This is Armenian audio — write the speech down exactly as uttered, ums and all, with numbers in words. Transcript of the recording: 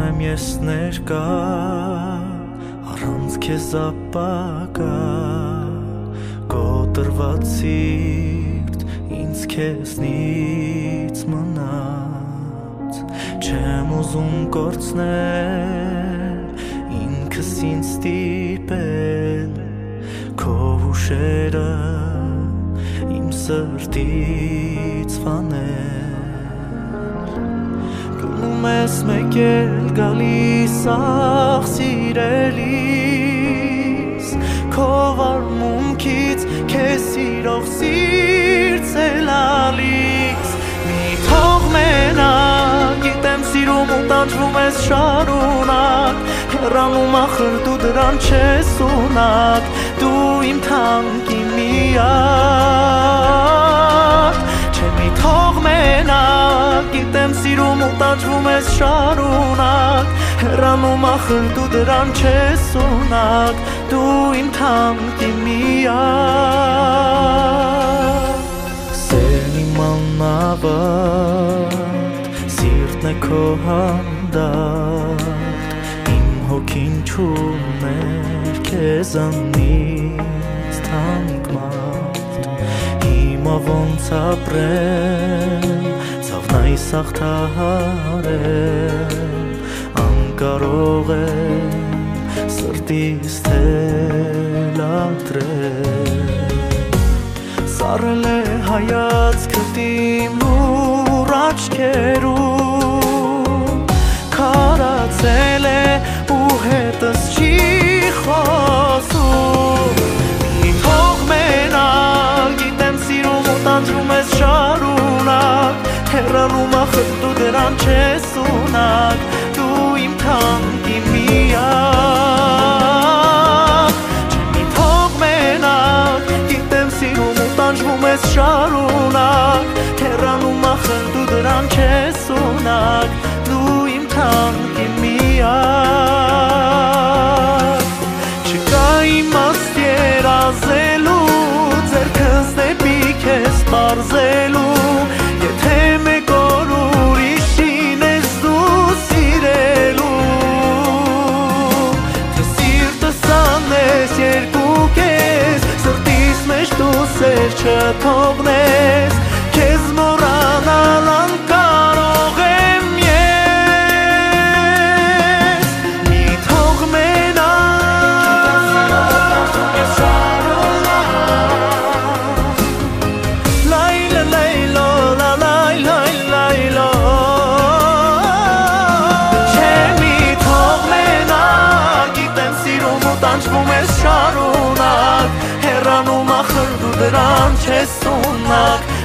եմ ես ներկա առանց քեզ ապագա կոտրված սիրտ ինձ քեզնից մնաց չեմ ուզում կորցնել ինքս ինձ ստիպել քո հուշերը իմ սրտից վանել գնում ես մեկ էլ գալիս ախ սիրելիս քո վարմունքից քեզ սիրող սիրտս է լալիս մի թող մենակ գիտեմ սիրում ու տանջվում ես շարունակ հեռանում ախր դու դրան չես ունակ դու իմ թանկի միակ չէ մի թող մենակ գիտեմ սիրում ու տանջվում ես շարունակ հեռանում ախր դու դրան չես ունակ դու իմ թանկի միակ սերն իմ աննավատ սիրտն է քո հանդարտ իմ հոգին չուներ քեզանից թանկ մարդ հիմա ոնց ապրեմ ցավն այս հաղթահարեմ անկարող եմ սրտիս թելադրել սառել է հայացքդ իմ լուռ աչքերում քարացել է ու հետս չի խոսում մի թող մենակ գիտեմ սիրում ու տանջվում ես շարունակ հեռանում ախր դու դրան չես ունակ դու իմ թանկի միակ չէ մի թող մենակ գիտեմ սիրում ու տանջվում ես շարունակ հեռանում ախր դու դրան չես ունակ դու իմ թանկի միակ չկա իմաստ երազելու ձեռքս դեպի քեզ պարզելու եթե մեկ օր ուրիշին ես դու սիրելու թե սիրտս անես երկու կես սրտիս մեջ դու սեր չթողնես քեզ մոռանալ անկարող եմ ես մի թող մենակ լայլա լայլա լա լայլա լայլա չէ մի թող մենակ գիտեմ սիրում ու տանջվում ես շարունակ հեռանում ախր դու դրան չես ունակ